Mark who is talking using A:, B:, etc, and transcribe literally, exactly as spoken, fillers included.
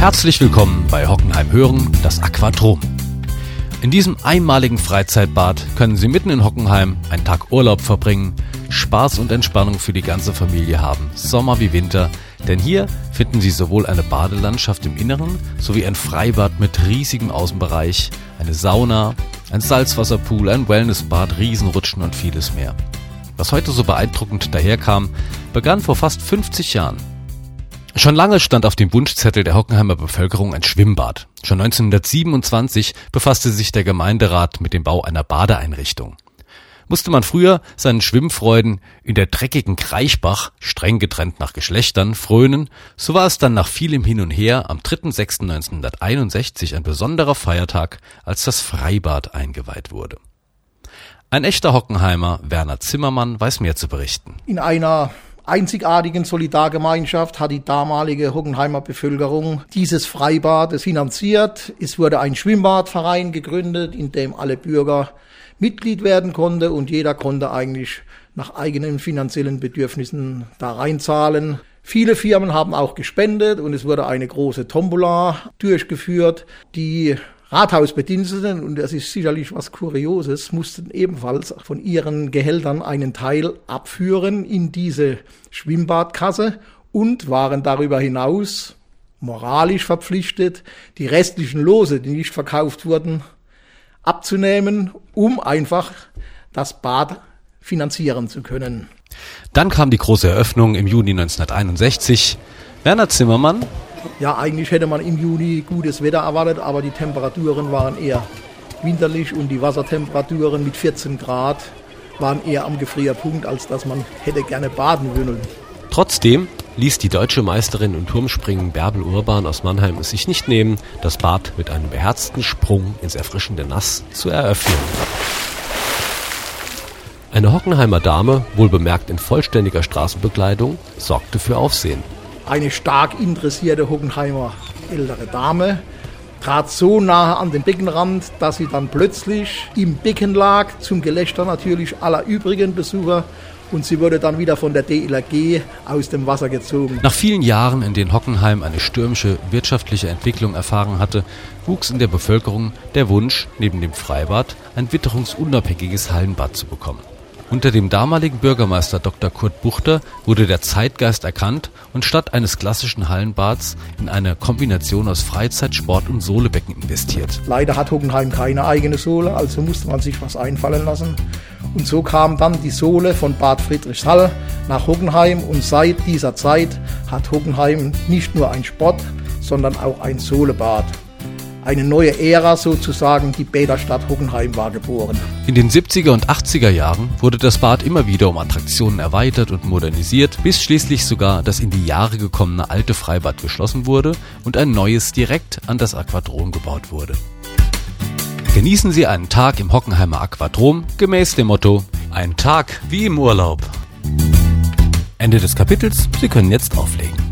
A: Herzlich willkommen bei Hockenheim Hören, das Aquadrom. In diesem einmaligen Freizeitbad können Sie mitten in Hockenheim einen Tag Urlaub verbringen, Spaß und Entspannung für die ganze Familie haben, Sommer wie Winter, denn hier finden Sie sowohl eine Badelandschaft im Inneren sowie ein Freibad mit riesigem Außenbereich, eine Sauna, ein Salzwasserpool, ein Wellnessbad, Riesenrutschen und vieles mehr. Was heute so beeindruckend daherkam, begann vor fast fünfzig Jahren. Schon lange stand auf dem Wunschzettel der Hockenheimer Bevölkerung ein Schwimmbad. Schon neunzehnhundertsiebenundzwanzig befasste sich der Gemeinderat mit dem Bau einer Badeeinrichtung. Musste man früher seinen Schwimmfreuden in der dreckigen Kraichbach, streng getrennt nach Geschlechtern, frönen, so war es dann nach vielem Hin und Her am dritter sechster neunzehnhunderteinundsechzig ein besonderer Feiertag, als das Freibad eingeweiht wurde. Ein echter Hockenheimer, Werner Zimmermann, weiß mehr zu berichten.
B: In einer einzigartigen Solidargemeinschaft hat die damalige Hockenheimer Bevölkerung dieses Freibad finanziert. Es wurde ein Schwimmbadverein gegründet, in dem alle Bürger Mitglied werden konnten und jeder konnte eigentlich nach eigenen finanziellen Bedürfnissen da reinzahlen. Viele Firmen haben auch gespendet und es wurde eine große Tombola durchgeführt. Die Rathausbediensteten, und das ist sicherlich was Kurioses, mussten ebenfalls von ihren Gehältern einen Teil abführen in diese Schwimmbadkasse und waren darüber hinaus moralisch verpflichtet, die restlichen Lose, die nicht verkauft wurden, abzunehmen, um einfach das Bad finanzieren zu können.
A: Dann kam die große Eröffnung im Juni neunzehnhunderteinundsechzig. Werner Zimmermann:
B: Ja, eigentlich hätte man im Juni gutes Wetter erwartet, aber die Temperaturen waren eher winterlich und die Wassertemperaturen mit vierzehn Grad waren eher am Gefrierpunkt, als dass man hätte gerne baden wollen.
A: Trotzdem ließ die deutsche Meisterin im Turmspringen Bärbel Urban aus Mannheim es sich nicht nehmen, das Bad mit einem beherzten Sprung ins erfrischende Nass zu eröffnen. Eine Hockenheimer Dame, wohlbemerkt in vollständiger Straßenbekleidung, sorgte für Aufsehen.
B: Eine stark interessierte Hockenheimer ältere Dame trat so nahe an den Beckenrand, dass sie dann plötzlich im Becken lag, zum Gelächter natürlich aller übrigen Besucher, und sie wurde dann wieder von der D L R G aus dem Wasser gezogen. Nach vielen Jahren, in denen Hockenheim eine stürmische wirtschaftliche Entwicklung erfahren hatte, wuchs in der Bevölkerung der Wunsch, neben dem Freibad ein witterungsunabhängiges Hallenbad zu bekommen. Unter dem damaligen Bürgermeister Doktor Kurt Buchter wurde der Zeitgeist erkannt und statt eines klassischen Hallenbads in eine Kombination aus Freizeit, Sport und Sohlebecken investiert. Leider hat Hockenheim keine eigene Sohle, also musste man sich was einfallen lassen. Und so kam dann die Sohle von Bad Friedrichshall nach Hockenheim, und seit dieser Zeit hat Hockenheim nicht nur ein Sport, sondern auch ein Sohlebad. Eine neue Ära sozusagen, die Bäderstadt Hockenheim war geboren.
A: In den siebziger und achtziger Jahren wurde das Bad immer wieder um Attraktionen erweitert und modernisiert, bis schließlich sogar das in die Jahre gekommene alte Freibad geschlossen wurde und ein neues direkt an das Aquadrom gebaut wurde. Genießen Sie einen Tag im Hockenheimer Aquadrom gemäß dem Motto: Ein Tag wie im Urlaub. Ende des Kapitels, Sie können jetzt auflegen.